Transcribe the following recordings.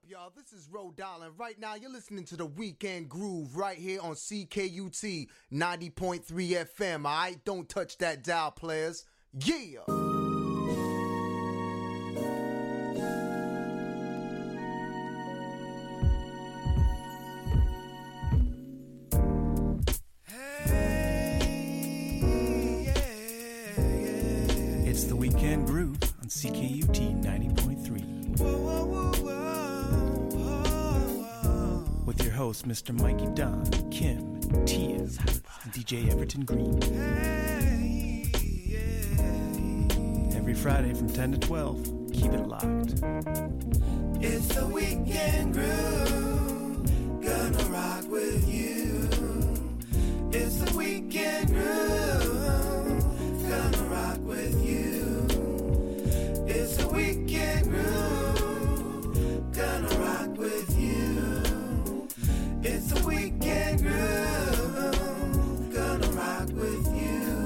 y'all? This is Rhode Island. Right now, you're listening to the Weekend Groove right here on CKUT 90.3 FM. All right, don't touch that dial, players. Yeah. It's the Weekend Groove on CKUT 90.3. With your host, Mr. Mikey Don, Kim, Tiaz, and DJ Everton Green. Every Friday from 10 to 12, keep it locked. It's the Weekend Groove, gonna rock with you. It's the Weekend Groove, gonna rock with you. It's the Weekend Groove, gonna rock with you. It's the Weekend Groove, gonna rock with you.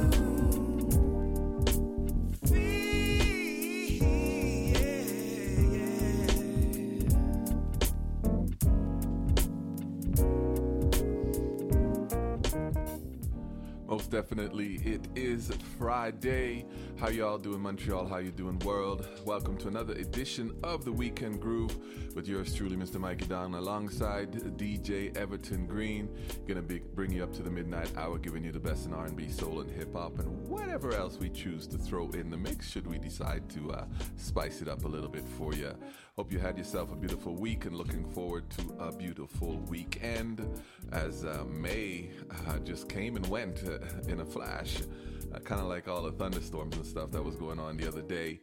Most definitely, it is Friday. How y'all doing, Montreal? How you doing, world? Welcome to another edition of the Weekend Groove with yours truly, Mr. Mikey Don, alongside DJ Everton Green. Gonna bring you up to the midnight hour, giving you the best in R&B, soul, and hip-hop, and whatever else we choose to throw in the mix, should we decide to spice it up a little bit for you. Hope you had yourself a beautiful week and looking forward to a beautiful weekend as May just came and went in a flash, kind of like all the thunderstorms and stuff that was going on the other day.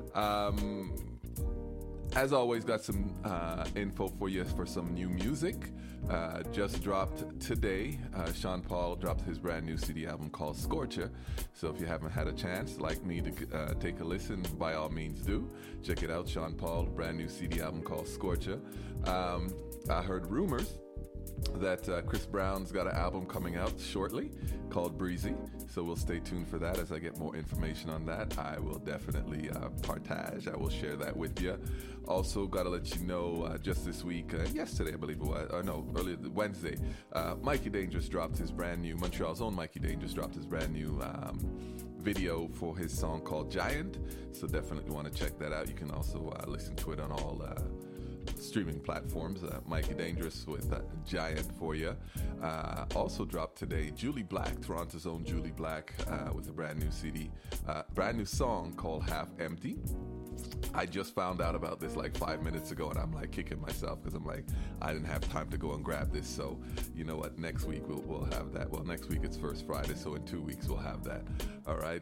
As always, got some info for you for some new music. Just dropped today. Sean Paul dropped his brand new CD album called Scorcher. So if you haven't had a chance, like me, to take a listen, by all means do. Check it out, Sean Paul, brand new CD album called Scorcher. I heard rumors that Chris Brown's got an album coming out shortly called Breezy, so we'll stay tuned for that. As I get more information on that, I will definitely partage. I will share that with you. Also, gotta let you know, just this week, yesterday I believe it was, or no, earlier Wednesday, Mikey Dangerous dropped his brand new, Montreal's own Mikey Dangerous dropped his brand new video for his song called Giant, so definitely want to check that out. You can also listen to it on all streaming platforms. Mikey Dangerous with Giant for you. Also dropped today Julie Black, Toronto's own Julie Black, with a brand new CD, brand new song called Half Empty. I just found out about this like 5 minutes ago, and I'm like kicking myself because I'm like, I didn't have time to go and grab this. So you know what, next week we'll have that. Well, next week it's First Friday, so in 2 weeks we'll have that. All right.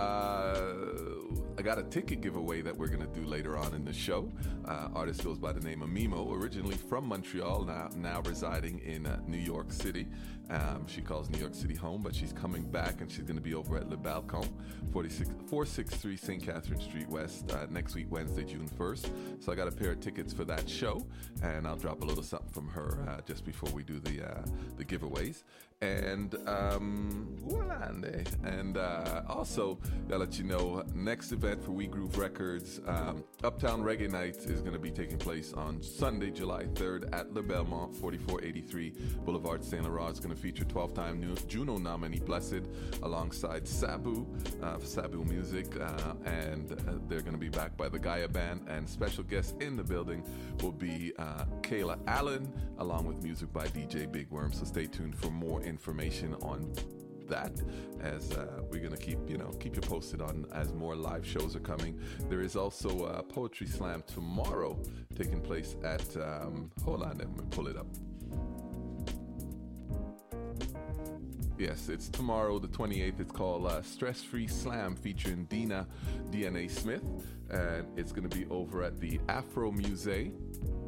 I got a ticket giveaway that we're gonna do later on in the show. Artist goes by the name of Mimo, originally from Montreal, now residing in New York City. She calls New York City home, but she's coming back, and she's gonna be over at Le Balcon, 463 St. Catherine Street West, next week, Wednesday, June 1st. So I got a pair of tickets for that show, and I'll drop a little something from her just before we do the giveaways. And also, I'll let you know, next event for We Groove Records, Uptown Reggae Night is going to be taking place on Sunday, July 3rd at Le Belmont, 4483 Boulevard St. Laurent. It's going to feature 12-time Juno nominee Blessed alongside Sabu, Sabu Music, and they're going to be backed by the Gaia Band, and special guests in the building will be Kayla Allen, along with music by DJ Big Worm. So stay tuned for more information on that, as we're gonna keep you posted on as more live shows are coming. There is also a poetry slam tomorrow taking place at hold on, let me pull it up. Yes, it's tomorrow, the 28th. It's called Stress Free Slam, featuring DNA Smith, and it's going to be over at the Afro Musée,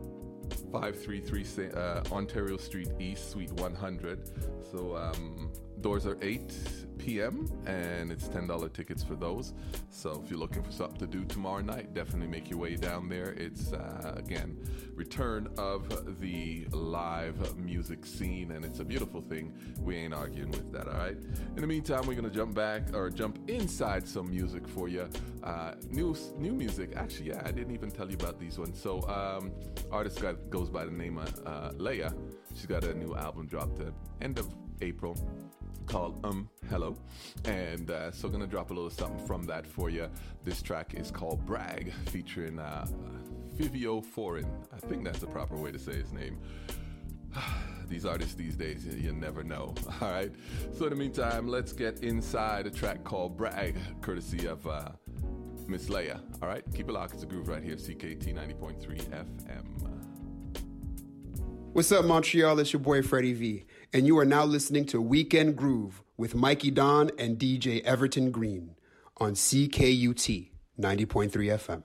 533 Ontario Street East, Suite 100. So Doors are 8 p.m. and it's $10 tickets for those. So if you're looking for something to do tomorrow night, definitely make your way down there. It's again, return of the live music scene, and it's a beautiful thing. We ain't arguing with that, all right? In the meantime, we're gonna jump inside some music for you. New music. Actually, yeah, I didn't even tell you about these ones. So artist goes by the name of Leia. She's got a new album dropped at end of April called Hello, and so gonna drop a little something from that for you. This track is called Brag, featuring Fivio Foreign. I think that's the proper way to say his name. These artists these days, you never know. All right, so in the meantime, let's get inside a track called Brag, courtesy of Miss Leia. All right, keep it locked. It's a groove right here, CKT 90.3 FM. What's up, Montreal? It's your boy Freddie V, and you are now listening to Weekend Groove with Mikey Don and DJ Everton Green on CKUT 90.3 FM.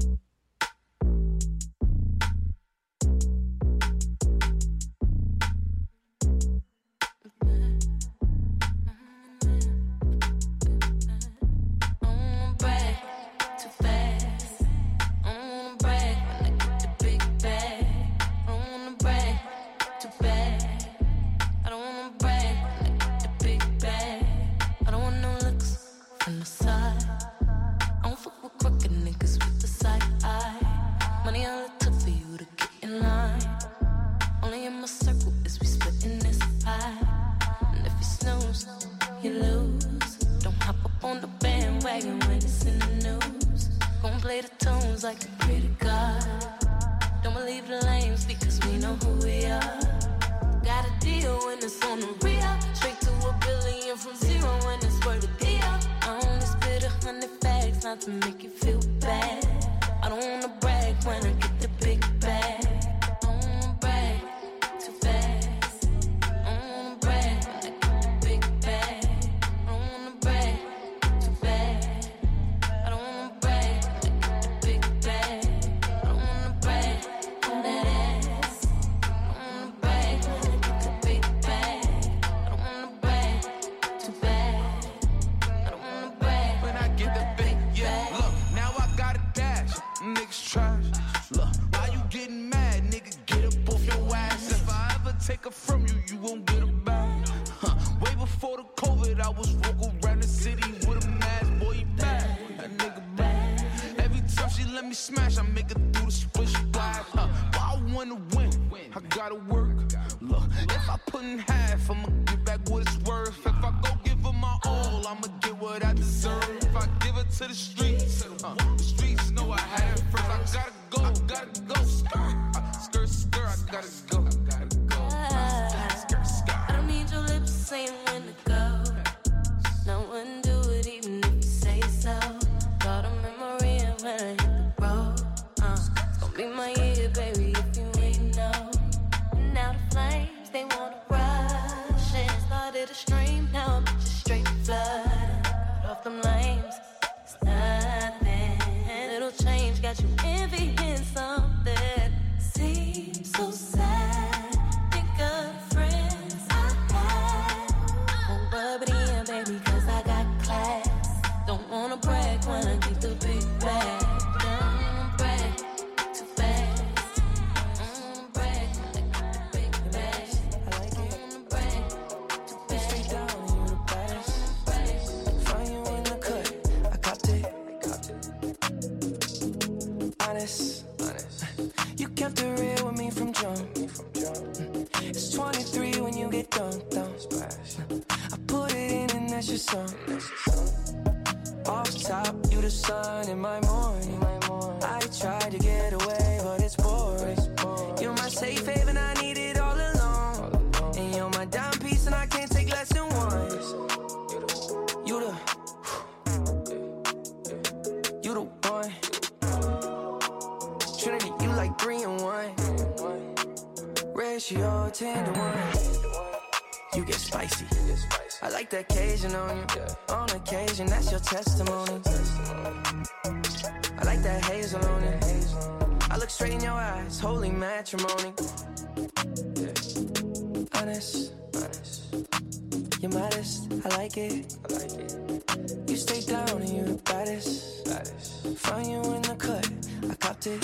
Ratio 10 to 1. You get spicy. I like the occasion on you. On occasion, that's your testimony. I like that hazel on it. I look straight in your eyes, holy matrimony. Honest, honest. You're modest, I like it. You stay down and you're the baddest. Found you in the cut, I copped it.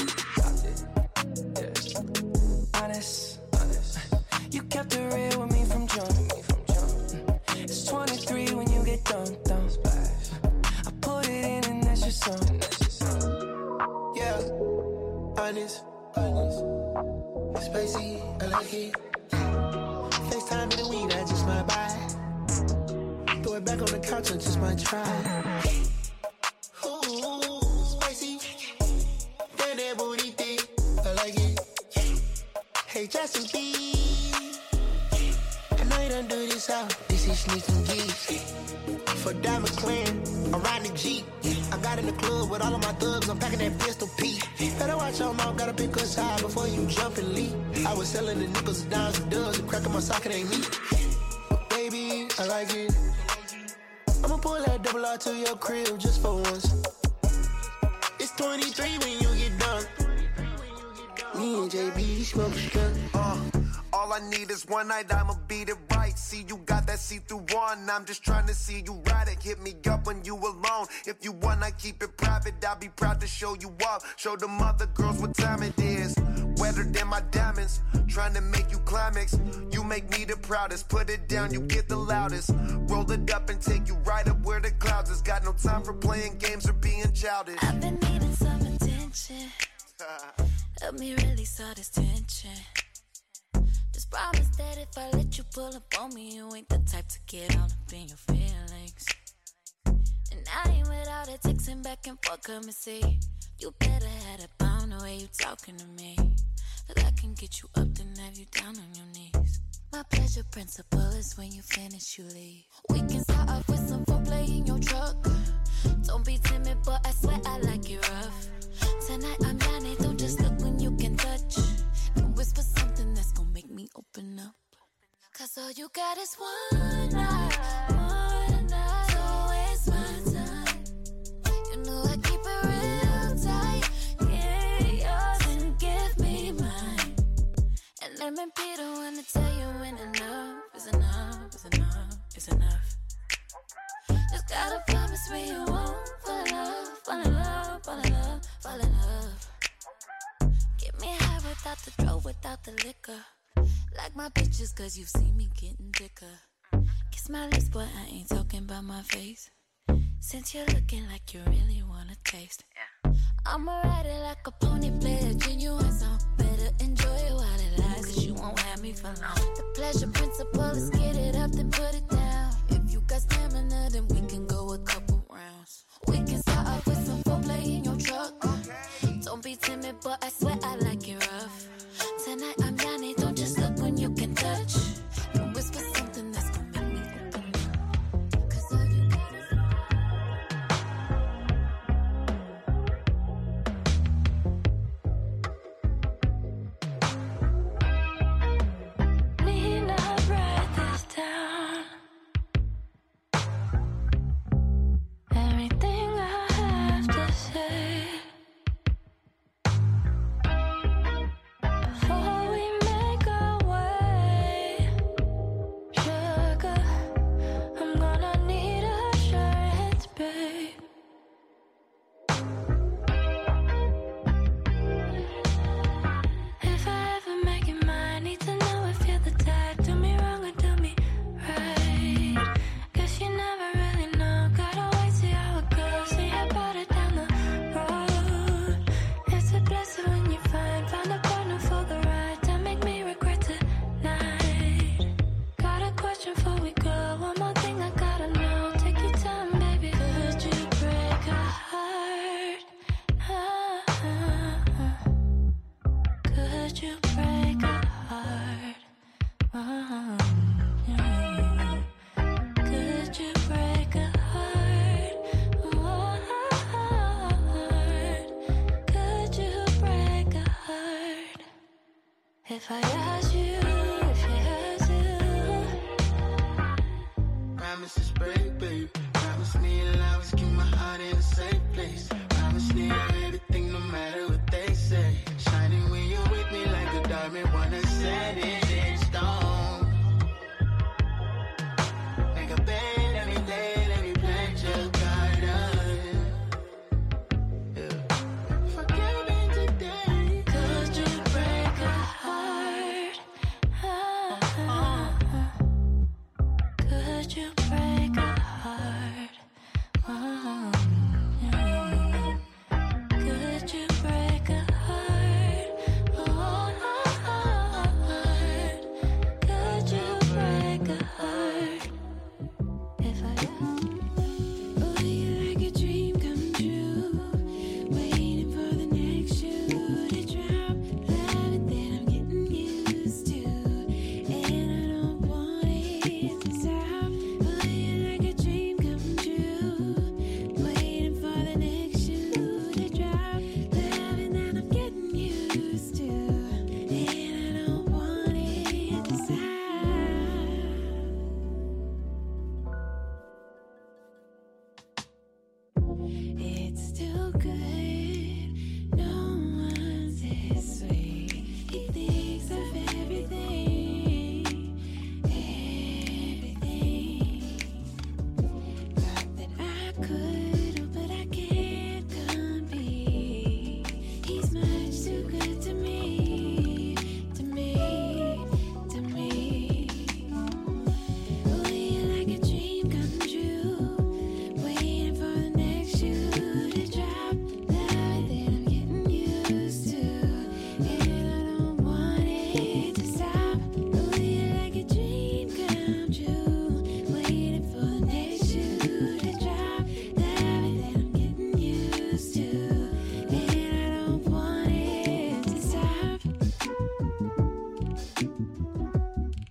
Yeah. Honest. You kept it real with me from jump. It's 23 when you get dunked on. I put it in and that's your song. Yeah, honest. Spicy, I like it. FaceTime in the weed, I just might buy. Throw it back on the couch, I just might try. Ooh, spicy. Damn that booty thick, I like it. Hey, Justin B. I know you done do this out. This is need some G's. For Diamond Clan, I'm riding the Jeep. I got in the club with all of my thugs, I'm packing that pistol P. Better watch your mouth, gotta pick us high before you jump and leap. I was selling the nickels, dimes, and dubs, and cracking my socket ain't me. But baby, I like it. I'ma pull that double R to your crib just for once. It's 23 when you get done. Me and JB smoke skunk. All I need is one night, I'ma beat it right. See, you got that see-through one. I'm just trying to see you ride it. Hit me up when you alone. If you wanna keep it private, I'll be proud to show you up. Show them other girls what time it is. Wetter than my diamonds. Trying to make you climax. You make me the proudest. Put it down, you get the loudest. Roll it up and take you right up where the clouds is. Got no time for playing games or being childish. I've been needing some attention. Help me release all this tension. Just promise that if I let you pull up on me, you ain't the type to get all up in your feelings. And I ain't with all that texting back and forth, come and see. You better have a pound the way you talking to me. Cause I can get you up and have you down on your knees. My pleasure principle is when you finish, you leave. We can start off with some foreplay in your truck. Don't be timid, but I swear I like it rough. Tonight I'm Yanni, don't just look when you can touch. And whisper something that's gonna make me open up. Cause all you got is one night. So waste my time. You know I keep it real tight. Yeah, yours and give me mine. And let me be the one to tell you when enough is enough, is enough, is enough. Just gotta promise me you won't fall in love, fall in love, fall in love, fall in love. Get me high without the throw, without the liquor. Like my bitches, cause you've seen me getting thicker. Kiss my lips, boy, I ain't talking about my face. Since you're looking like you really wanna taste. I'ma ride it like a pony, play a genuine song. Better enjoy it while it lasts, cause you won't have me for long. The pleasure principle is get it up, then put it down. If you got stamina, then we can go a couple rounds. We can start off with some foreplay in your truck. Don't be timid, but I swear I like it rough. Tonight I'm Yanni, don't just look when you can touch. Don't whisper something that's gonna make me open up. Cause all you got is need not write this down. Everything I have to say. Before we make our way, sugar, I'm gonna need assurance, babe. If I ever make it mine, need to know if you're the type. Do me wrong or do me right. Guess you never really know. Gotta wait, see how it goes. See you brought it down the road. It's a blessing when you find a partner for the ride. Don't make me regret tonight. Got a question before we go. One more thing I gotta know. Take your time, baby. Could you break a heart? Could you break a heart? Could you break a heart? Could you break a heart? If I ask you, if you had to. Promises break, baby. Promise me you'll always keep my heart in a safe place. Promise me everything, no matter what they say. Shining when you're with me like a diamond, wanna set it in stone.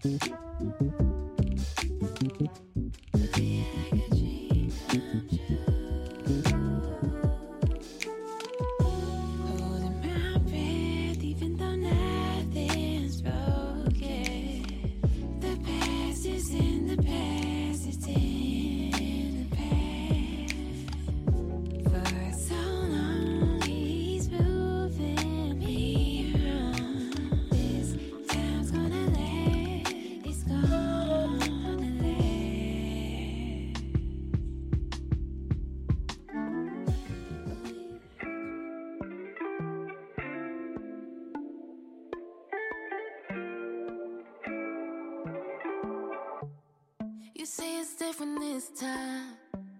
You say it's different this time,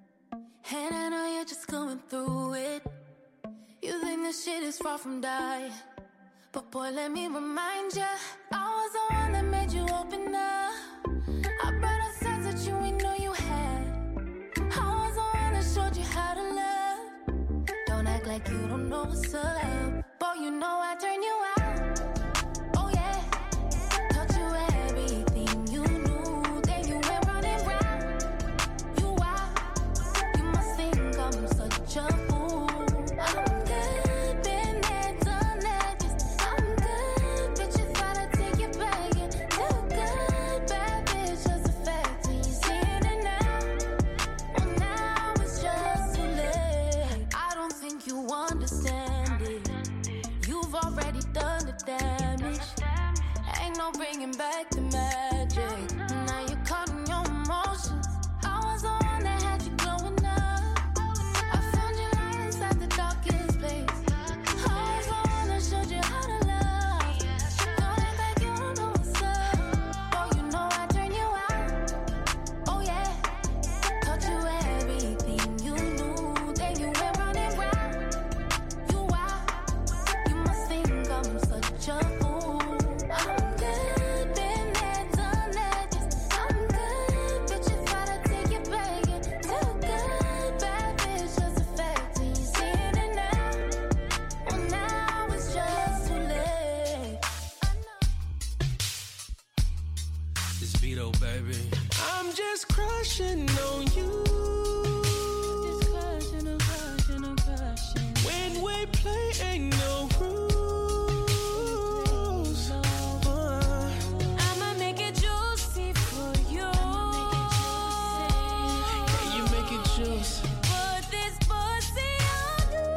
and I know you're just going through it. You think this shit is far from dying, but boy, let me remind ya, I was the one that made you open up. I brought a sense that you ain't know you had. I was the one that showed you how to love. Don't act like you don't know what's up. Boy, you know I turn you out. Oh yeah, taught you everything you knew. Then you went running round. You wild, you must think I'm such a fool. I'm good, been there, done that. Yes, I'm good, bitch, you thought I'd take you back. Yeah, too good, bad bitch, just a fact. And you seeing it now. Well, now it's just too late. I don't think you understand it. You've already done the damage. Ain't no bringing back the magic. Now you're caught in your emotions. I was the one that had you glowing up. I found you lying inside the darkest place. I was the one that showed you how to love. Don't act like you don't know what's up. Oh, you know I turn you out. Oh yeah, taught you everything you knew. Then you went running round. You wild, you must think I'm such a fool. I'm good, been there, done that. Yes, I'm good, bitch, you thought I'd take you back. Yeah, too good, bad bitch, just a fact. And you seeing it now. Well, now it's just too late. It's Vito, baby. I'm just crushing on you. Just crushing, I'm crushing, I'm crushing. When we play, ain't no rules. I'ma make it juicy for you. Can you make it juice? Put this pussy on you.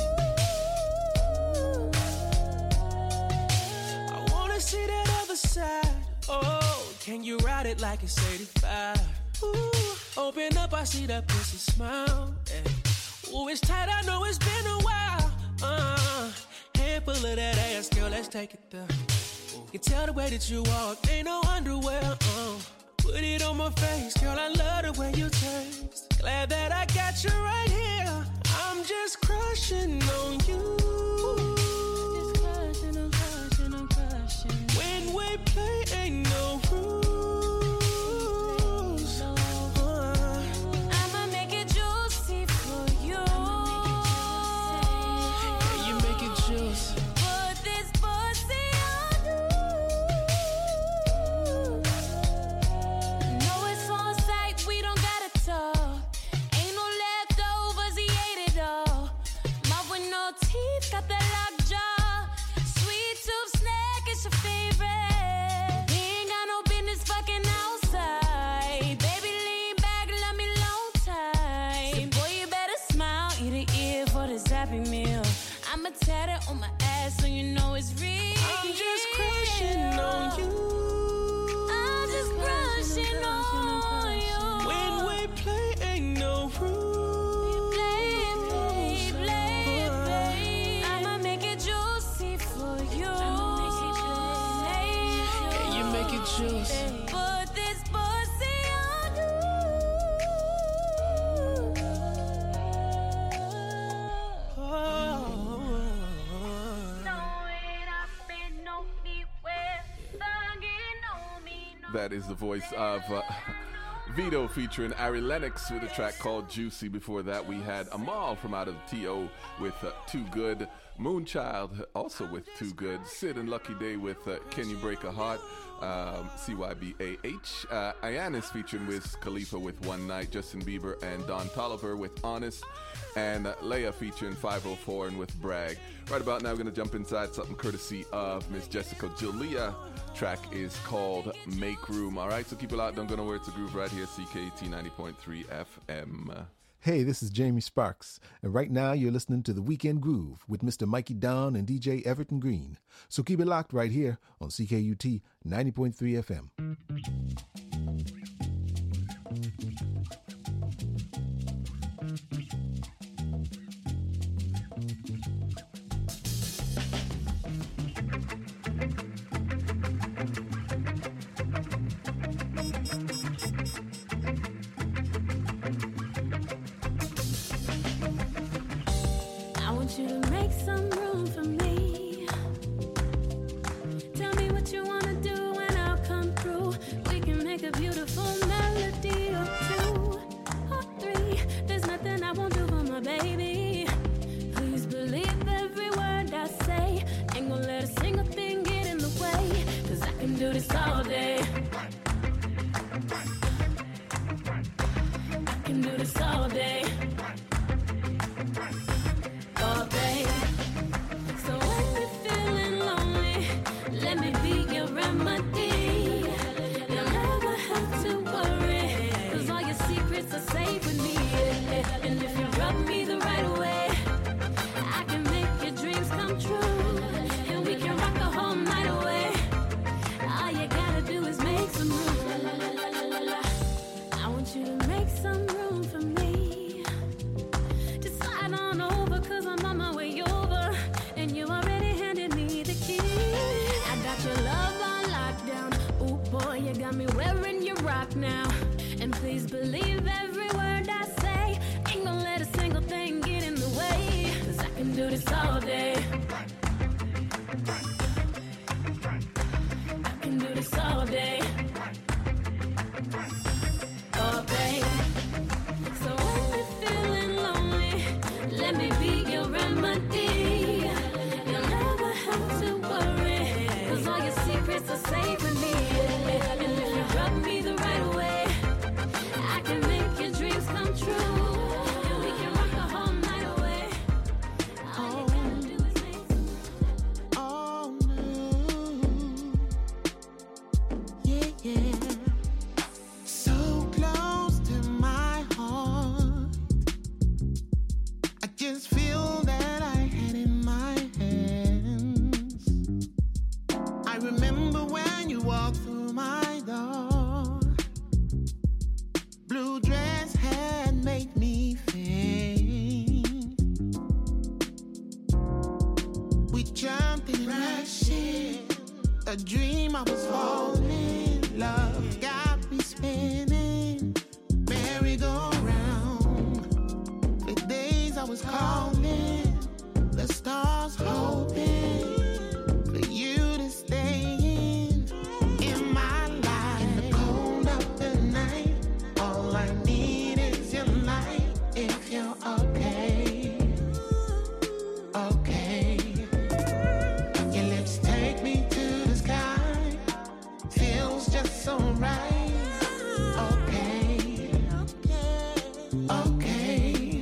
I wanna see that other side. Oh, can you ride it like it's 85? Ooh, open up, I see that pussy smile. Yeah. Ooh, it's tight, I know it's been a while. Handful of that ass, girl, let's take it there. Ooh, can tell the way that you walk, ain't no underwear. Put it on my face, girl, I love the way you taste. Glad that I got you right here. I'm just crushing on you. Just crushing, I'm crushing, I'm crushing. When we play, ain't no rules. I'ma make it juicy for you. Can you make it juice? Put this pussy on you. Know it's on sight, we don't gotta talk. Ain't no leftovers, he ate it all. Mouth with no teeth, got that locked jaw. Sweet tooth snack is your favorite. We ain't got no business fucking outside. Baby, lean back, let me long time. Say, boy, you better smile, eat an ear for this Happy Meal. I'ma tat it on my ass so you know it's real. I'm just crushing on you. I'm just crushing on you. When we play, ain't no rules. Play. I'ma make it juicy for you. Can you make it juice? Put this pussy on you. That is the voice of Vito featuring Ari Lennox with a track called Juicy. Before that, we had Amal from out of the T.O. with Too Good. Moonchild, also with Too Good. Sid and Lucky Day with Can You Break a Heart? CYBAH. Ayan is featuring Wiz Khalifa with One Night. Justin Bieber and Don Toliver with Honest. And Leia featuring 504 and with Bragg. Right about now, we're going to jump inside something courtesy of Miss Jessica Julia. Track is called Make Room. All right, so keep it locked. Don't go nowhere. It's a groove right here, CKT 90.3 FM. Hey, this is Jamie Sparks, and right now you're listening to The Weekend Groove with Mr. Mikey Don and DJ Everton Green. So keep it locked right here on CKUT 90.3 FM. You to make some room for me. Tell me what you wanna do and I'll come through. We can make a beautiful melody or two or three. There's nothing I won't do for my baby. Please believe every word I say. Ain't gonna let a single thing get in the way. 'Cause I can do this all day. I can do this all day. Now, and please believe every word I say. Ain't gonna let a single thing get in the way. 'Cause I can do this all day. I can do this all day. Oh, babe. So when you're feeling lonely, let me be your remedy. You'll never have to worry. 'Cause all your secrets are safe with me. And if you rub me the right way, I can make your dreams come true. And we can rock the whole night away. All you gotta do is make some room. Oh no, yeah, yeah. So close to my heart, I just feel that I had in my hands. I remember when you walked through my door. Blue dress had made me faint. We jumped in rushing, a dream I was falling. Love got me spinning, merry-go-round. For days I was calling, the stars hoping for you to stay in my life. In the cold of the night, all I need is your light. If you're okay, okay. Your lips take me to the sky. Feels just so right. Okay, okay.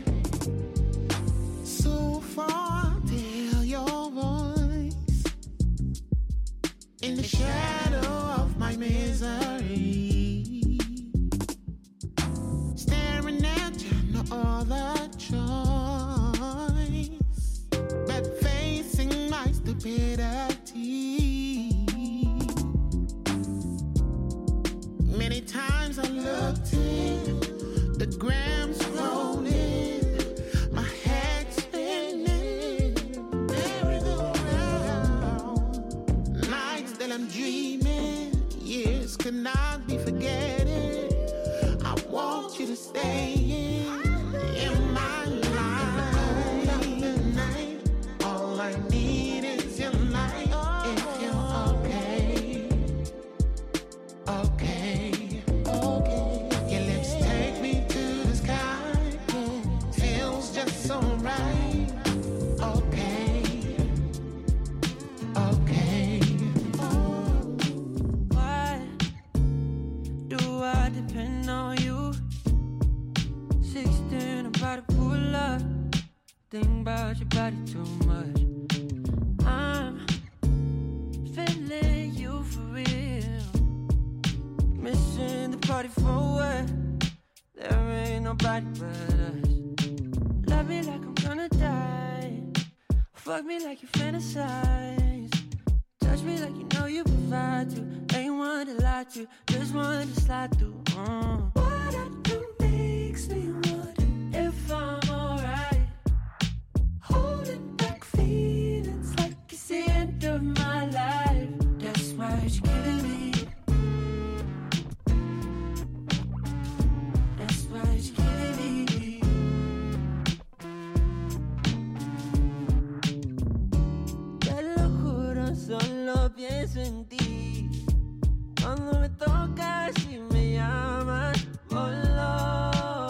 So far till your voice in the shadow of my misery. Staring at you, no other choice but facing my stupidity. Many times I looked in, the grams rolling, my head spinning, merry-go-round. Nights that I'm dreaming, years could not be forgetting. I want you to stay in my life. The night, all I need is your light. If you're okay, okay, okay. Your lips take me to the sky. Feels just so right. Okay, on you. 16, I'm about to pull up. Think about your body too much. I'm feeling you for real. Missing the party for what? There ain't nobody but us. Love me like I'm gonna die. Fuck me like you fantasize. Touch me like you know you provide to. Ain't one to lie to, just one to slide through. What I do makes me wonder if I'm alright. Holding back feelings like it's the end of my life. That's why you're killing me. That's why you're killing me. Te lo juro, solo pienso en ti. Cuando me tocas y me llamas, voló.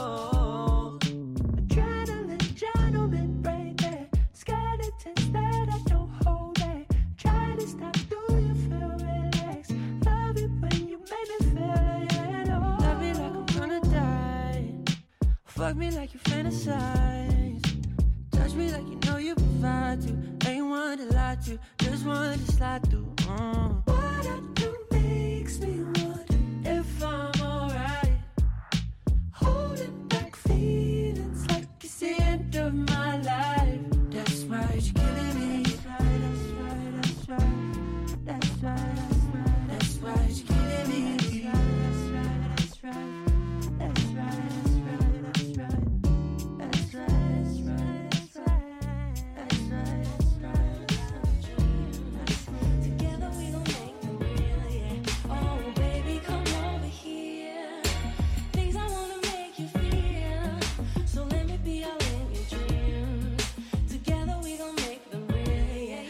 Adrenaline, gentleman, baby. Skeletons that I don't hold it. Try to stop, do you feel relaxed? Love it when you make me feel it. Oh. Love me like I'm gonna die. Fuck me like you fantasize. Touch me like you know you provide to. Ain't one to lie to, just one to slide through. What I do makes me wonder if I'm alright. Holding back feelings like it's the end of my life. That's why you're killing me. That's right, that's right, that's right. That's right, that's right. That's why you're killing me. That's right, that's right, that's right. That's right, that's right, that's right. That's right, that's right, that's right. That's right, that's right, that's right. Together we gon' make them real, yeah. Oh, baby, come over here. Things I wanna make you feel. So let me be all in your dreams. Together we gon' make them real, yeah.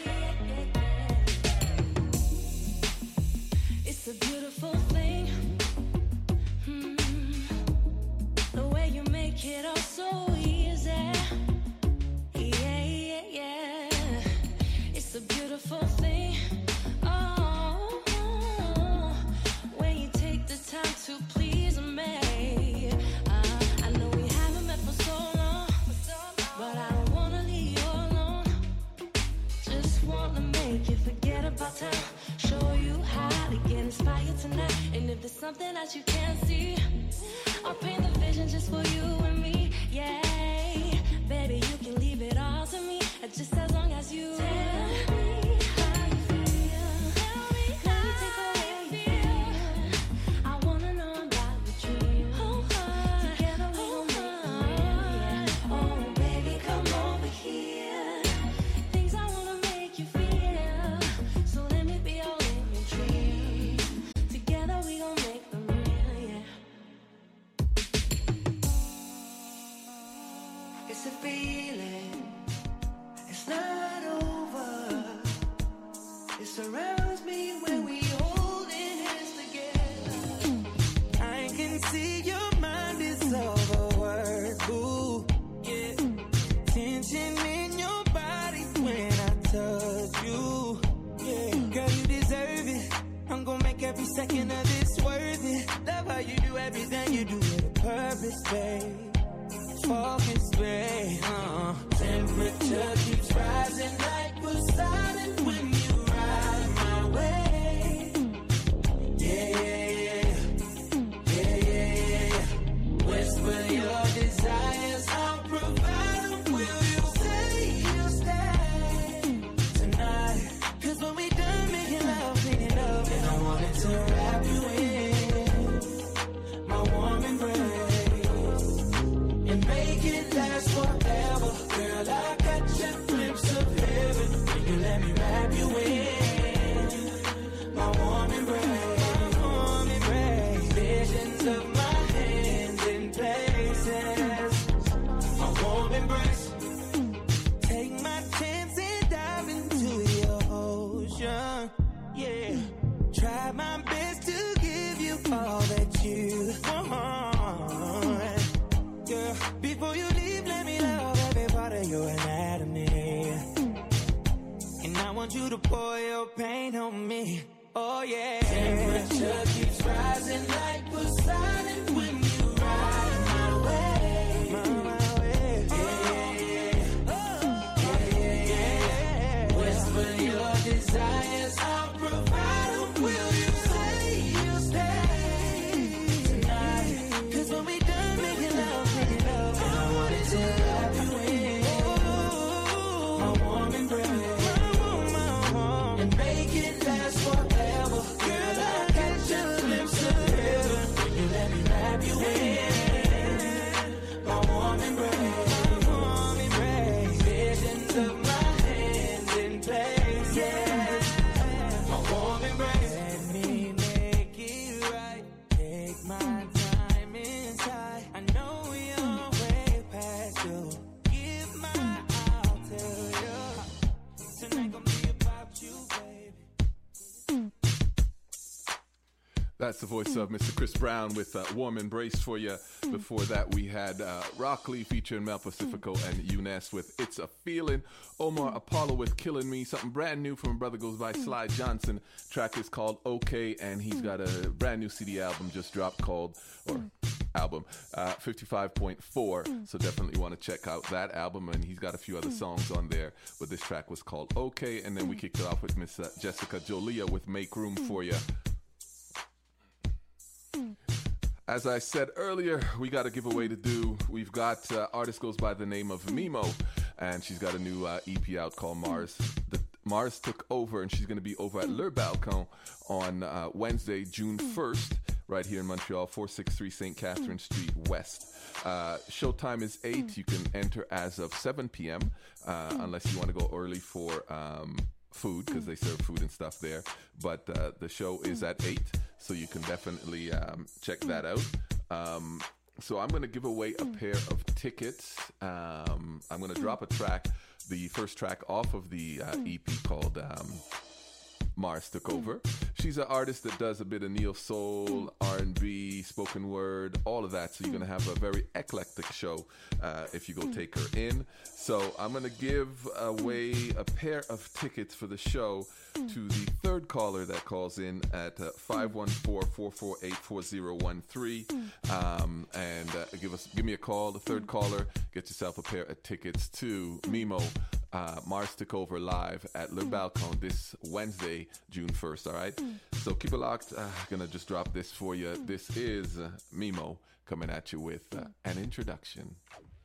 It's a beautiful thing. The way you make it all so easy. Yeah, yeah, yeah. It's a beautiful thing. Oh, when you take the time to please me. I know we haven't met for so long, but I don't wanna leave you alone. Just wanna make you forget about time. Show you how to get inspired tonight. And if there's something that you can't see, I'll paint the vision just for you and me. Yeah, baby, you can leave it all to me. Just as long as you tell me how you feel. Tell me how you take away you feel. I wanna know about the dream. Together we gon' make them real, yeah. Oh, baby, come over here. Things I wanna make you feel. So let me be all in your dreams. Together we gon' make them real, yeah. It's a feeling. It's not over. It surrounds me when we holding hands together. I can see your mind is over words, ooh, yeah. Tension in your body when I touch you, yeah. Girl, you deserve it. I'm gonna make every second of this worth it. Love how you do everything you do with a purpose, babe. Focus, babe. Temperature keeps rising like Poseidon when you ride my way. Yeah, yeah, yeah. Yeah, yeah, yeah. Whisper your desires, I'll provide them. Will you say you'll stay tonight? 'Cause when we done making love, cleaning up, and I wanted to wrap you in my warm embrace and make it last forever. Girl, I got your glimpse of heaven when you let me wrap you in my warm embrace. Visions of my hands in places, my warm embrace. Take my chance and dive into your ocean, yeah. Try my best to give you all that you want. Girl, before you leave, let me love every part of your anatomy. And I want you to pour your pain on me. Oh yeah. Temperature keeps rising like Poseidon when That's the voice of Mr. Chris Brown with Warm Embrace for you. Before that, we had Rockley featuring Mel Pacifico and Eunice with It's a Feeling. Omar Apollo with Killing Me. Something brand new from a brother goes by Sly Johnson. Track is called OK, and he's got a brand new CD album just dropped called, or album, 55.4. So definitely want to check out that album, and he's got a few other songs on there. But this track was called OK, and then we kicked it off with Miss Jessica Jolia with Make Room for You. As I said earlier, we got a giveaway to do. We've got artist goes by the name of Mimo, and she's got a new EP out called Mars. Mars took over, and she's going to be over at Le Balcon on Wednesday, June 1st, right here in Montreal, 463 St. Catherine Street West. Showtime is 8. You can enter as of 7 p.m. Unless you want to go early for food, because they serve food and stuff there. But the show is at 8. So you can definitely check that out. So I'm going to give away a pair of tickets. I'm going to drop a track, the first track off of the EP called Mars Took Over. She's an artist that does a bit of neo soul, R&B, spoken word, all of that. So you're going to have a very eclectic show if you go take her in. So I'm going to give away a pair of tickets for the show to the third caller that calls in at 514-448-4013. And give me a call, the third caller. Get yourself a pair of tickets to Mimo. Mars Took Over live at Le Balcon this Wednesday, June 1st, all right? So keep it locked. Gonna just drop this for you. This is Mimo coming at you with an introduction.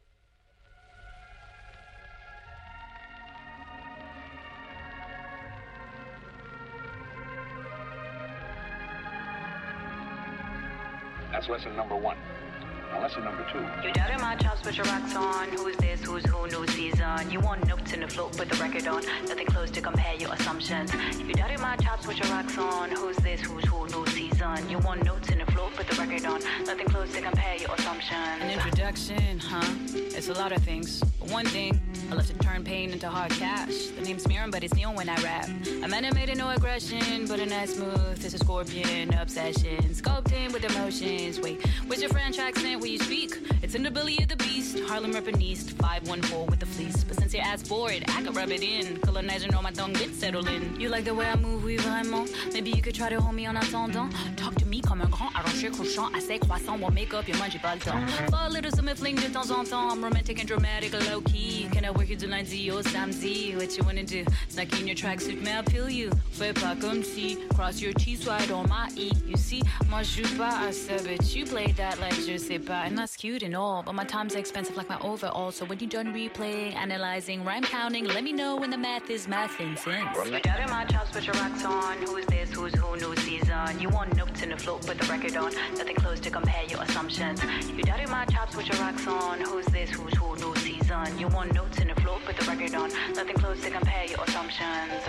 That's lesson number 1. Now lesson number 2. You doubted my chops, put your rocks on. Who's this, who's who, new season. You want notes in the float, put the record on. Nothing close to compare your assumptions. You doubted my chops, put your rocks on. Who's this, who's who, new season. You want notes in the float, put the record on. Nothing close to compare your assumptions. An introduction, huh? It's a lot of things. But one thing, I love to turn pain into hard cash. The name's Miran, but it's neon when I rap. I'm animated, no aggression, but a nice smooth. It's a scorpion obsession. Sculpting with emotions. Wait, where's your French accent? Where you speak, it's in the belly of the beast. Harlem reppin' east, 514 with the fleece. But since your ass bored, I can rub it in. Colonizing on my tongue, get settled in. You like the way I move, oui vraiment. Maybe you could try to hold me en attendant. Talk to me comme un grand arraché couchant. Assez croissant, won't make up your mind, j'ai pas le temps. Fall a little summer fling de temps en temps. I'm romantic and dramatic, low key. Can I work you du lundi au samedi? What you wanna do? Snuck in your tracksuit, mais I'll peel you. Fais pas comme si. Cross your T's right on my E. You see, moi je joue pas à ça, but you play that like je sais pas. And that's cute and all, but my time's expensive like my overall. So when you're done replaying, analyzing, rhyme counting, let me know when the math is mathing sense. You doubted my chops, put your rocks on. Who's this, who's who, new season. You want notes in the float, put the record on. Nothing close to compare your assumptions. You doubted my chops, put your rocks on. Who's this, who's who, new season. You want notes in the float, put the record on. Nothing close to compare your assumptions.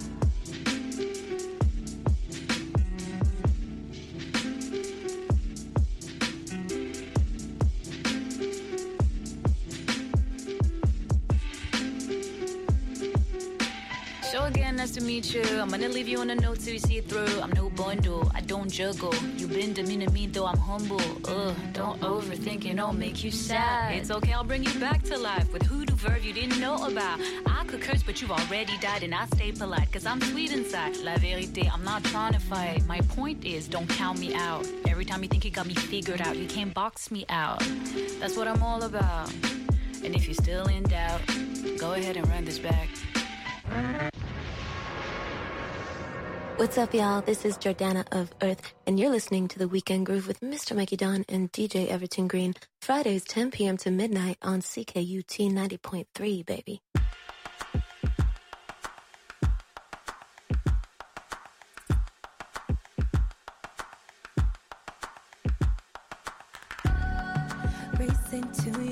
So again, nice to meet you. I'm gonna leave you on a note so you see it through. I'm no bundle, I don't juggle. You been demeaning me though I'm humble. Don't overthink it, don't make you sad. It's okay, I'll bring you back to life with hoodoo verb you didn't know about. I could curse, but you've already died, and I stay polite, cause I'm sweet inside. La vérité, I'm not trying to fight. My point is, don't count me out. Every time you think you got me figured out, you can't box me out. That's what I'm all about. And if you're still in doubt, go ahead and run this back. What's up, y'all? This is Jordana of Earth, and you're listening to The Weekend Groove with Mr. Mikey Don and DJ Everton Green. Fridays, 10 p.m. to midnight on CKUT 90.3, baby. Racing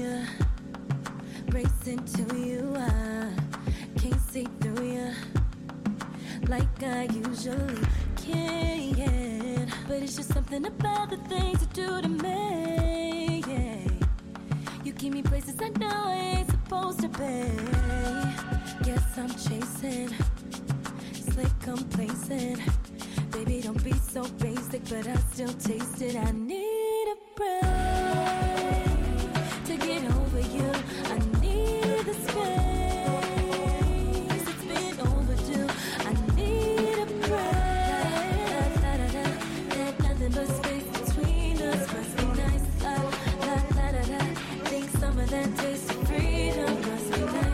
to you, I can't see through you like I usually can, but it's just something about the things you do to me, yeah. You keep me places I know I ain't supposed to be. Guess I'm chasing, slick complacent. Baby, Baby, don't be so basic, but I still taste it. I need a break to get over you. I need the space. It's been overdue. I need a break. There's nothing but space between us. Must be nice. Think some of that taste of freedom must be nice.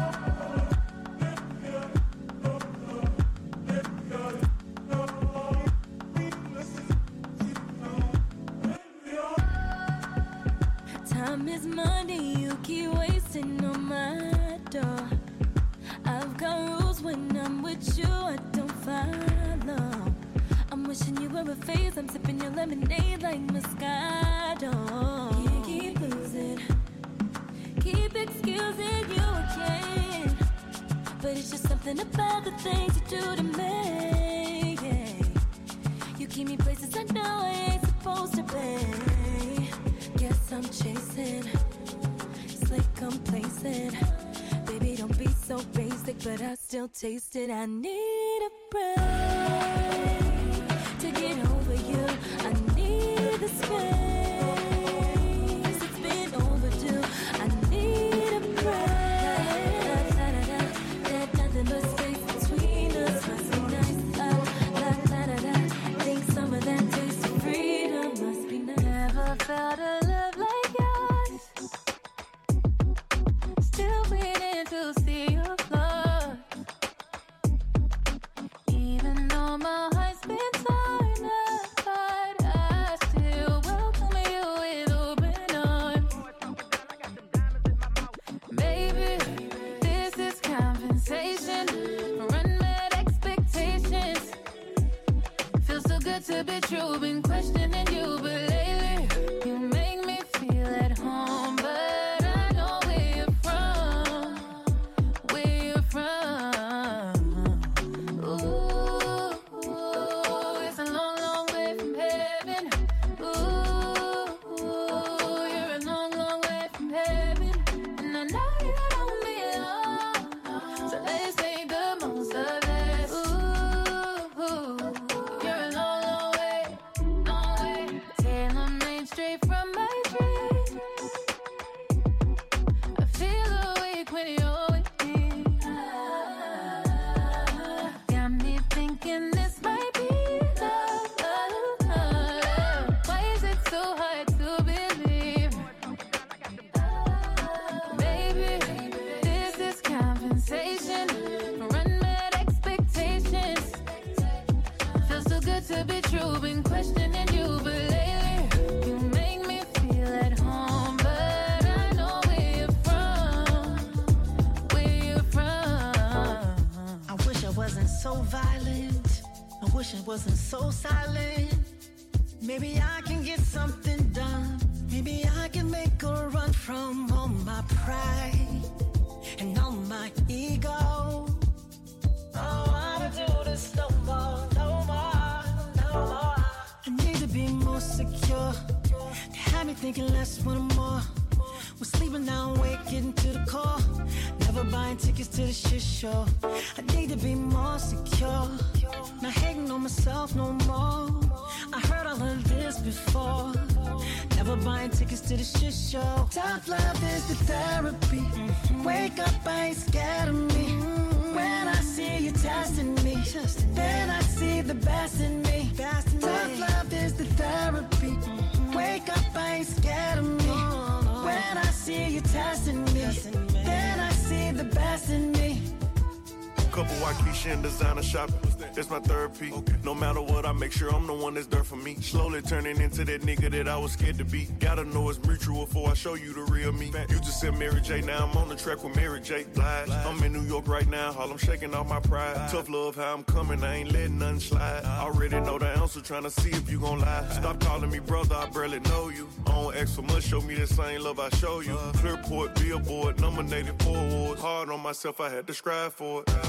Time is money, you keep wasting on my door. I've got rules when I'm with you, I don't follow. I'm wishing you were a phase, I'm sipping your lemonade like Moscato. Can't keep losing, keep excusing you again. But it's just something about the things you do to me, yeah. You keep me places I know I ain't supposed to be. Guess I'm chasing, it's like I'm placing. Baby, don't be so basic, but I still taste it. I need a break to get over you. I need the space. It's been overdue. I need a break. There's nothing but space between us. Must be nice. Think some of that taste of freedom must be nice. Never felt a love like yours. Still waiting to see your flaws. Even though my heart's been torn apart, I still welcome you with open arms. Baby, this is compensation for unmet expectations. Feels so good to be true, been questioning you, but lately you make me feel at home. But I know where you're from, where you're from. Ooh, it's a long, long way from heaven. Ooh, you're a long, long way from heaven. And I know you don't belong, so let's make the most of it. Ooh, you're a long, long way, tailor-made straight from my dreams. I feel awake when you're with me. Got me thinking this might be love. Why is it so hard to believe? Baby, this is compensation for unmet expectations. Feels so good to be true, been questioning you, but lately you make me feel at home. But I know where you're from, where you're from. I wish I wasn't so violent. I wish I wasn't so silent. Maybe I can get something done. Maybe I can make a run from all my pride and all my ego. Oh, I don't do this no more, no more, no more. I need to be more secure. They had me thinking less, wanting more. We're sleeping now, awake, getting to the core. Never buying tickets to the shit show. I need to be more secure. Not hating on myself no more. I heard all of this before. Never buying tickets to the shit show. Tough love is the therapy. Wake up, I ain't scared of me. When I see you testing me, then I see the best in me. Tough love is the therapy. Wake up, I ain't scared of me. When I see you testing me, then I see the best in me. Couple Waikisha and designer shopping. That's my therapy. No matter what, I make sure I'm the one that's there for me. Slowly turning into that nigga that I was scared to be. Gotta know it's mutual before I show you the real me. You just said Mary J, now I'm on the track with Mary J. Blige. I'm in New York right now, Harlem shaking off my pride. Tough love, how I'm coming, I ain't letting nothing slide. Already know the answer, trying to see if you gon' lie. Stop calling me brother, I barely know you. I don't ask for much, show me the same love I show you. Clearport, Billboard, nominated for awards. Hard on myself, I had to strive for it.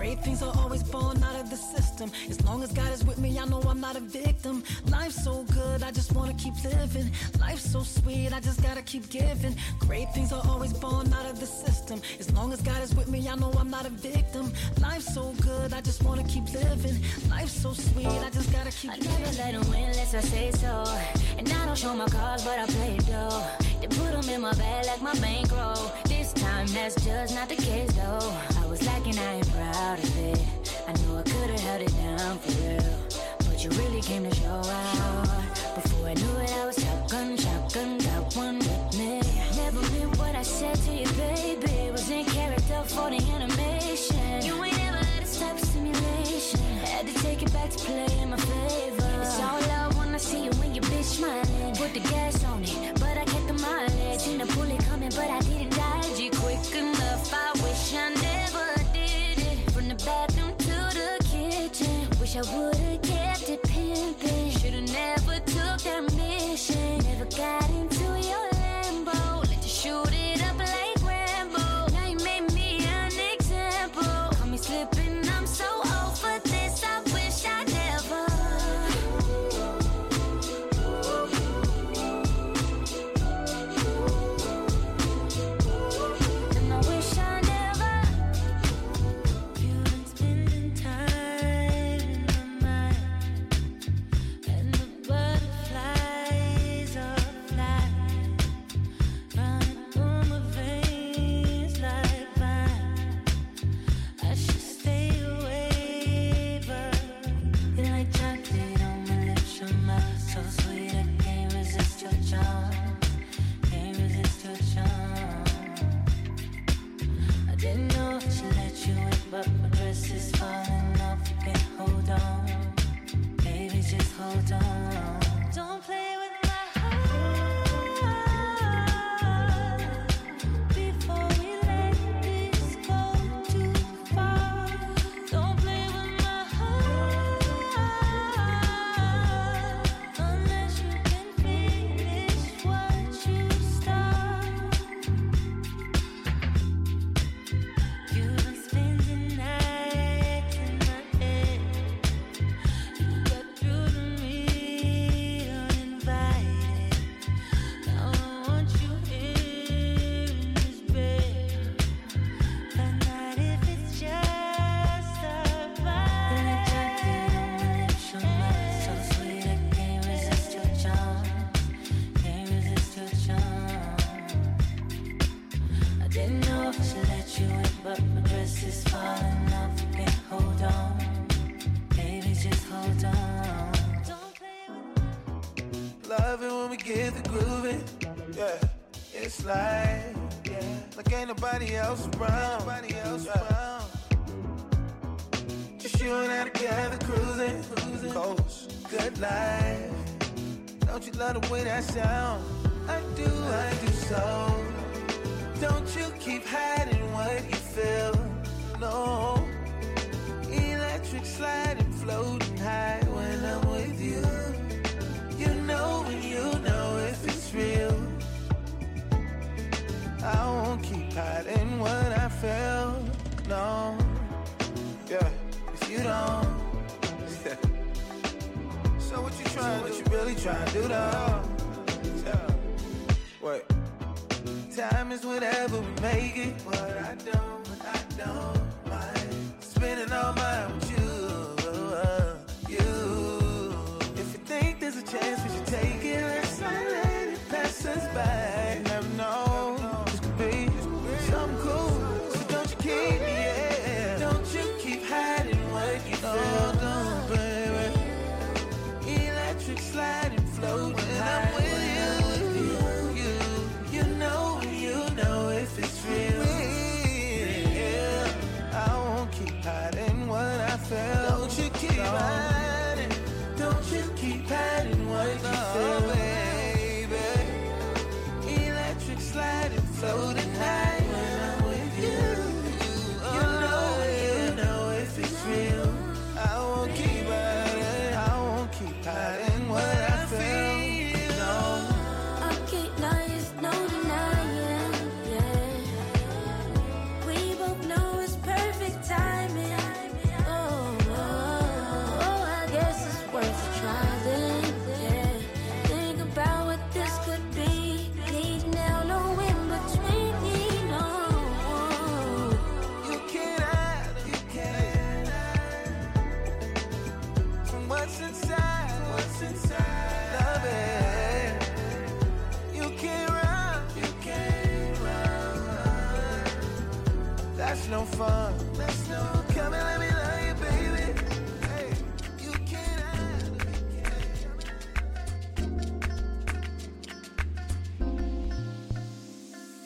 Great things are always born out of the system. As long as God is with me, I know I'm not a victim. Life's so good, I just wanna keep living. Life's so sweet, I just gotta keep giving. Great things are always born out of the system. As long as God is with me, I know I'm not a victim. Life's so good, I just wanna keep living. Life's so sweet, I just gotta keep living. I never let them win unless I say so. And I don't show my cards, but I play it though. They put them in my bag like my bankroll. This time that's just not the case though. I was lacking, I ain't proud of it. I knew I could've held it down for real, but you really came to show out. Before I knew it, I was shotgun, got one with me. Never meant what I said to you, baby. Was in character for the animation. You ain't ever had this type of simulation. Had to take it back to play in my favor. It's all love when I see you when your bitch smiling. Put the gas on it, but I kept the mileage. Seen the bullet coming, but I didn't dodge it quick enough. I wish I never did it. From the bathroom to the kitchen. Wish I would've kept it pimping. Should've never took that mission. Never got into your Lambo. Let you shoot it up like Rambo. Now you made me an example. Caught me slipping, I'm so over this. I wish I never. And I wish I never. You've been spending time in my mind, and the butterflies are flying, running through my veins like mine. I should stay away, but you like chocolate on my lips, your mouth so sweet I can't resist your charm, can't resist your charm. I didn't know if I should let you in, but my dress is falling off. You can't hold on, baby, just hold on. Don't play with my heart before we let this go too far. Don't play with my heart unless you can finish what you start. You've been spending nights in my head. You got through to me uninvited. Now I want you here in this bed. But not if it's just a vibe. You like chocolate on my lips, your mouth so sweet I can't resist your charm, can't resist your charm. I didn't know if I should let you in, but my dress is falling off. You can't hold on, baby, just hold on. Don't play with. Love it when we get the grooving. Yeah, it's like ain't nobody else around. Yeah. Just you and I together cruising. Coast, good life. Don't you love the way that sound? I do so. Don't you keep hiding what you feel. No. Electric sliding, floating high when I'm with you. You know when you know if it's real. I won't keep hiding what I feel. No. Yeah, if you don't. So what you trying to do? What you really trying to do though? Yeah. Wait. Time is whatever we make it. But I don't mind spending all mine with you. If you think there's a chance we should take it, let's not let it pass us by. Never know, this could be something cool. So don't you keep me, yeah. Don't you keep hiding what you feel. Don't, baby. Electric sliding, floating high. I'm with you. You know if it's real. Yeah. I won't keep hiding what I feel.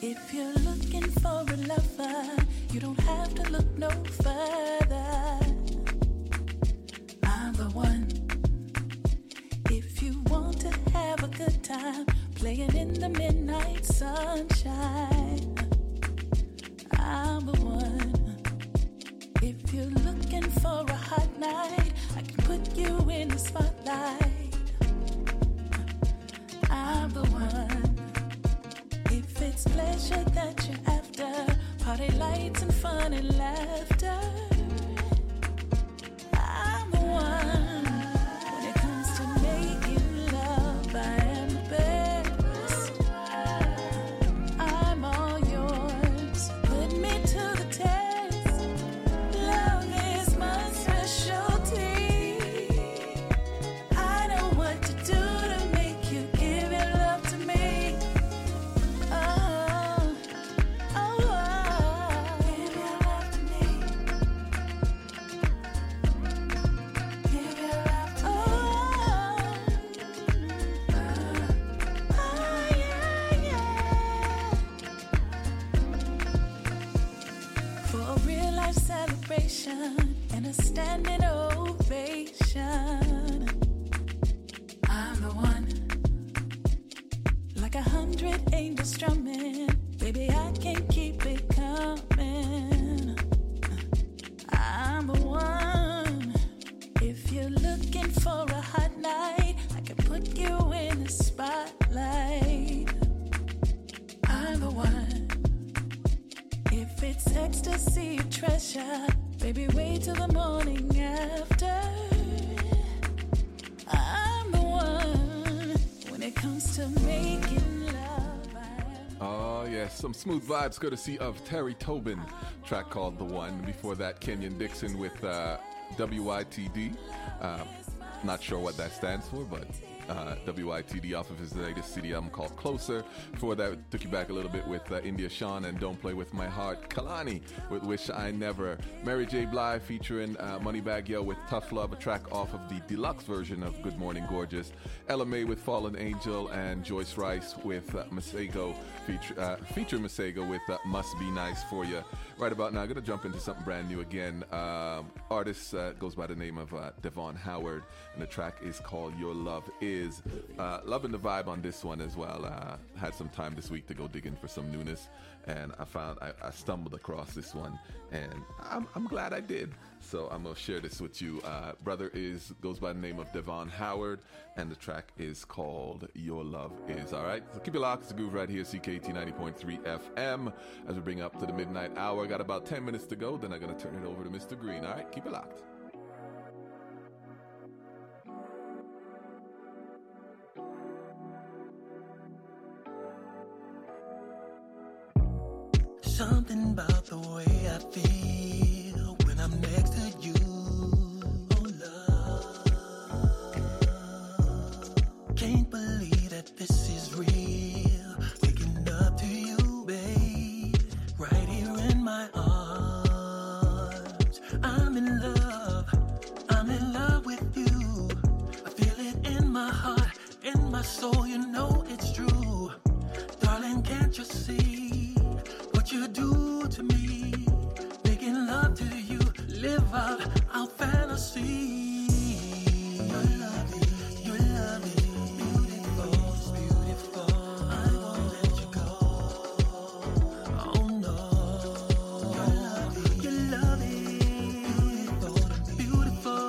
If you're looking for a lover, you don't have to look no further. I'm the one. If you want to have a good time, playing in the midnight sunshine, I'm the one. If you're looking for a hot night, I can put you in the spotlight, I'm the one. If it's pleasure that you're after, party lights and fun and laughter, I'm the one. When it comes to making love, I am the best. I'm all yours. Put me to the test. Love is my specialty. I know what to do to make you give your love to me. Oh, oh, oh. Give your love to me. Give your love to me. Oh, yeah, yeah. For a real life celebration and a standing ovation, I'm the one. Like 100 angels strumming, baby, I can't keep it coming. I'm the one. If you're looking for a hot night, I can put you in the spotlight, I'm the one. If it's ecstasy or treasure, baby, wait till the morning after, I'm the one. When it comes to making love, Oh, yes, some smooth vibes courtesy of Terry Tobin, track called The One. Before that, Kenyon Dixon with WITD. Not sure what that stands for, but WITD off of his latest CD album called Closer. Before that, took you back a little bit with India Shawn and Don't Play With My Heart. Kalani with Wish I Never. Mary J. Blige featuring Moneybagg Yo with Tough Love, a track off of the deluxe version of Good Morning Gorgeous. Ella Mai with Fallen Angel, and Joyce Rice with Masego, feature Masego with Must Be Nice For You. Right about now, I'm going to jump into something brand new again. Artist goes by the name of Devon Howard, and the track is called Your Love Is. Loving the vibe on this one as well. Had some time this week to go digging for some newness, and I stumbled across this one, and I'm glad I did. So I'm gonna share this with you. Brother goes by the name of Devon Howard, and the track is called Your Love Is. All right, so keep it locked. It's the groove right here, CKUT 90.3 FM. As we bring up to the midnight hour, got about 10 minutes to go. Then I'm gonna turn it over to Mr. Green. All right, keep it locked. Something about the way I feel when I'm next to you. Oh, love. Can't believe that this is real. Waking up to you, babe. Right here in my arms. I'm in love. I'm in love with you. I feel it in my heart, in my soul. You know it's true. Darling, can't you see what you do to me? Making love to you, live out our fantasy. Your love is beautiful, beautiful. I won't let you go. Oh no. Your love is beautiful,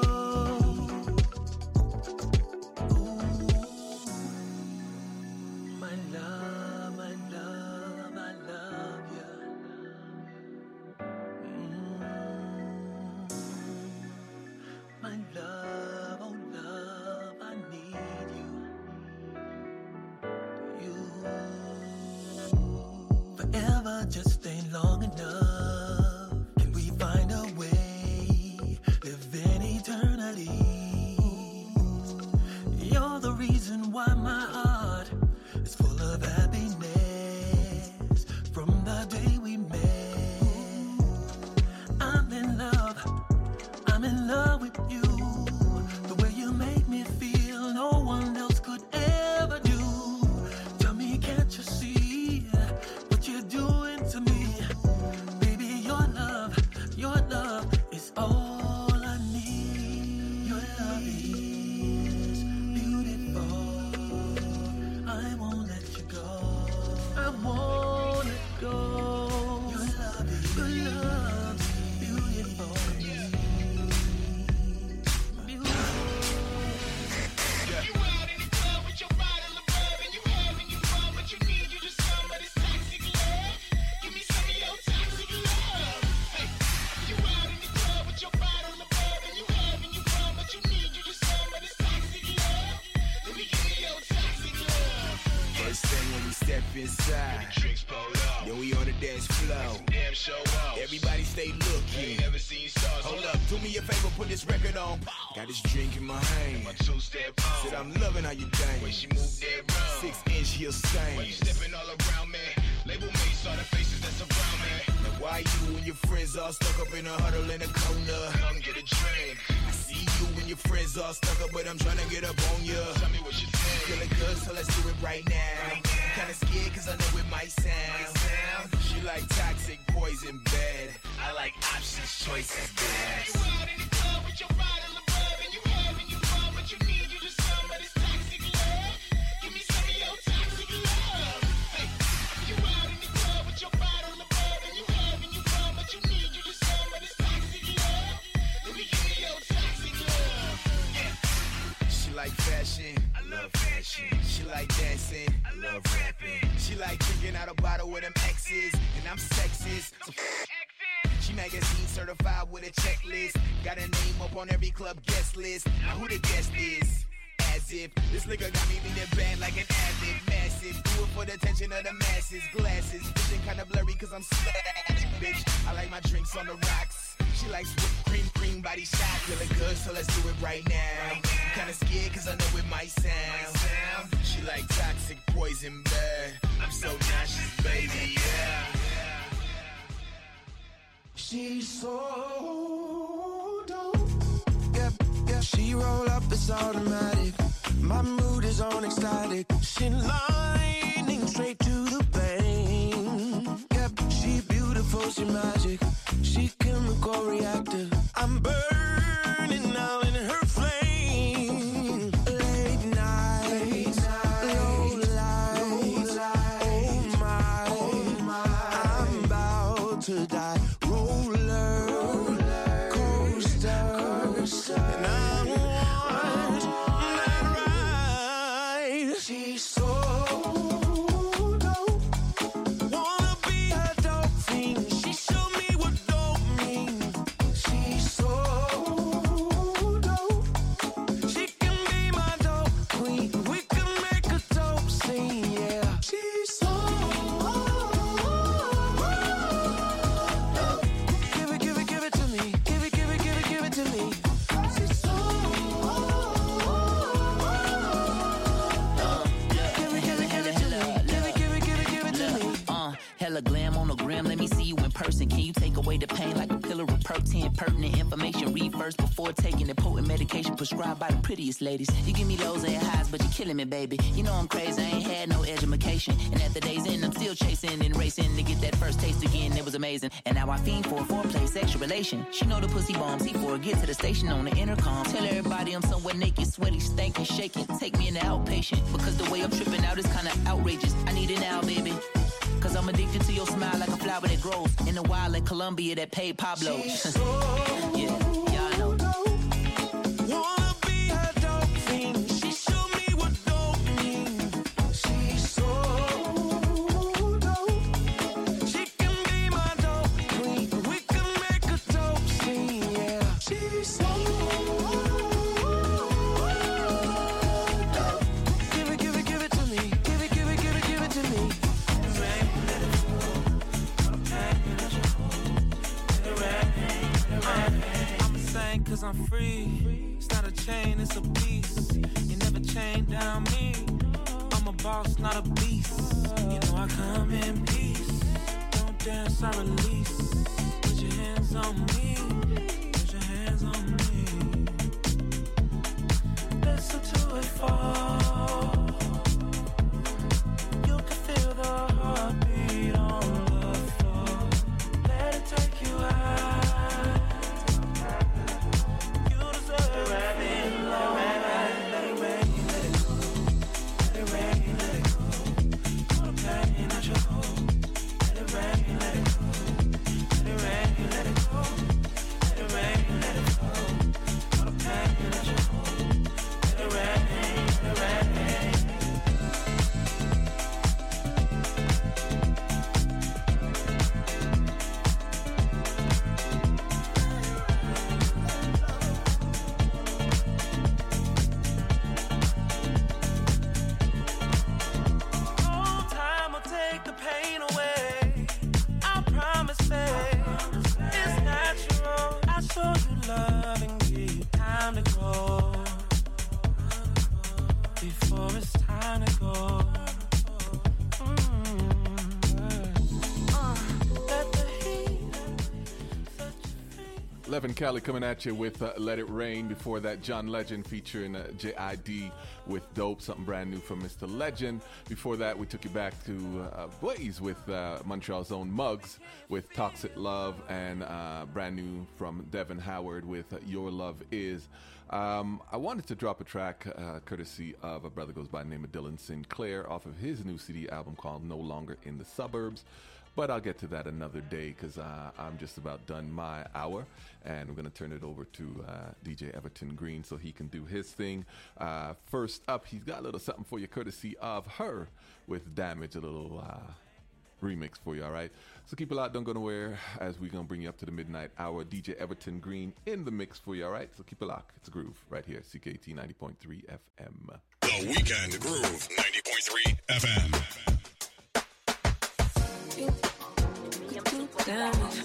beautiful. Ooh, my love, my love, I love you. My love, oh love, I need you. Forever just ain't long enough. Can we find a way, live in eternity? You're the reason why my heart is full of happiness. From the day we met, I'm in love with you. The way you make me feel, no one else could ever do. Tell me, can't you see what you do when we step inside. The tricks pulled up. Yo, we on the dance floor. Damn show up. Everybody stay looking. Ain't never seen stars. Hold up, do me a favor, put this record on. Got this drink in my hand. My two-step on. Said I'm loving how you dance. When she moved that round. 6-inch heel stain. When you stepping all around me. Label mates saw the faces that surround me. Now why you and your friends all stuck up in a huddle in a corner? Come get a drink. I see you and your friends all stuck up, but I'm trying to get up on ya. Tell me what you think. Feeling good, so let's do it right now. Kinda scared cause I know it might sound. She like toxic poison bad. I like options, choices, bad. You out in the club with your bottle of bub and you having your fun, but you need you just some of this toxic love. Give me some of your toxic love. Hey, you out in the club with your bottle of bub and you having your fun, but you need you just some of this toxic love. Let me give me your toxic love. Yeah. She like fashion, I love fashion. she like dancing, I love rapping. she like drinking out a bottle with them exes, and I'm sexist. So she magazine certified with a checklist. Got her name up on every club guest list. Now who the guest is? As if this liquor got me leaning bad like an ad-lib. Massive, do it for the attention of the masses. Glasses, vision kinda blurry cause I'm slack, bitch. I like my drinks on the rocks. She likes whipped cream, body shot. Feeling good, so let's do it right now. Kinda scared cause I know it might sound. She like toxic poison bad. I'm so nauseous, baby, yeah. She's so dope. Yeah, she roll up, it's automatic. My mood is on ecstatic. She lightning straight to the vein. Yep, she beautiful, she magic. She chemical reactive. I'm burning now in her flame. Late night, low light. Oh my, I'm about to die. Pertinent information, read first before taking the potent medication prescribed by the prettiest ladies. You give me lows and highs, but you're killing me, baby. You know I'm crazy, I ain't had no education. And at the day's end, I'm still chasing and racing to get that first taste again. It was amazing. And now I fiend for a foreplay, sexual relation. She know the pussy bombs, C4, get to the station on the intercom. Tell everybody I'm somewhere naked, sweaty, stankin', shaking. Take me in the outpatient, because the way I'm tripping out is kinda outrageous. I need it now, baby. Cause I'm addicted to your smile like a flower that grows in the wild in Colombia that paid Pablo. Yeah, y'all know. Wanna be her dope fiend. She showed me what dope means. She's so dope. She can be my dope queen. We can make a dope scene, yeah. She's so dope. Give it to me. Give it to me. Cause I'm free. It's not a chain, it's a piece. You never chain down me. I'm a boss, not a beast. You know I come in peace. Don't dance, I release. Put your hands on me. Put your hands on me. Listen to it fall. You can feel the heartbeat on the floor. Let it take you out. Levin Kelly coming at you with Let It Rain. Before that, John Legend featuring J.I.D. with Dope, something brand new from Mr. Legend. Before that, we took you back to Blaze with Montreal's own Muggs with Toxic Love, and brand new from Devin Howard with Your Love Is. I wanted to drop a track courtesy of a brother goes by the name of Dylan Sinclair off of his new CD album called No Longer in the Suburbs. But I'll get to that another day because I'm just about done my hour, and we're going to turn it over to DJ Everton Green so he can do his thing. First up, he's got a little something for you courtesy of Her with Damage, a little remix for you, all right? So keep it locked, don't go nowhere, as we're going to bring you up to the midnight hour. DJ Everton Green in the mix for you, all right? So keep it locked. It's a groove right here, CKUT 90.3 FM. The Weekend Groove, 90.3 FM. Damage.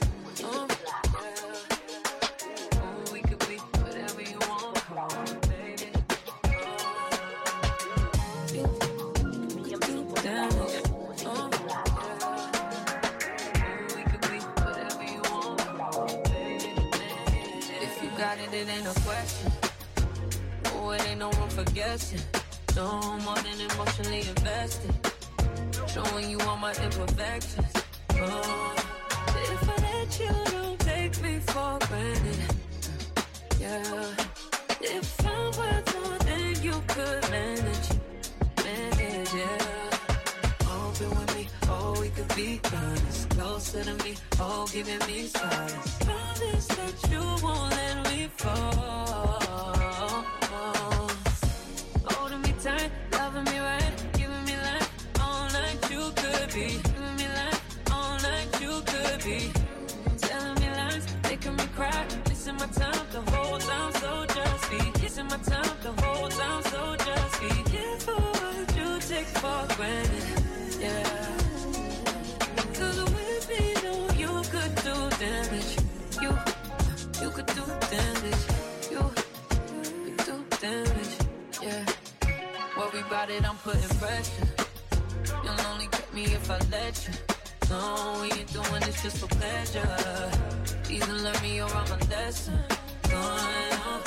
We could be whatever you want, baby. Damage. We could be whatever you want, baby. If you got it, it ain't a question. Oh, it ain't no room for guessing. No more than emotionally invested. Showing you all my imperfections. Oh. If I let you, don't take me for granted. Yeah. If I were more than you could manage, yeah. Open with me, oh, we could be honest. Closer to me, oh, giving me silence. Promise that you won't let me fall. Holding me tight, loving me right, giving me life all night. You could be giving me life all night. You could be telling me lies, making me cry. Missing my time the whole time, so just be kissing my time the whole time, so just be careful what you take for granted. Yeah. Cause with me, no, you could do damage. You could do damage. You could do damage. Yeah. Worry about it, I'm putting pressure. You'll only get me if I let you. No, we ain't doing this just for pleasure. Please learn me or I'm a lesson. Going on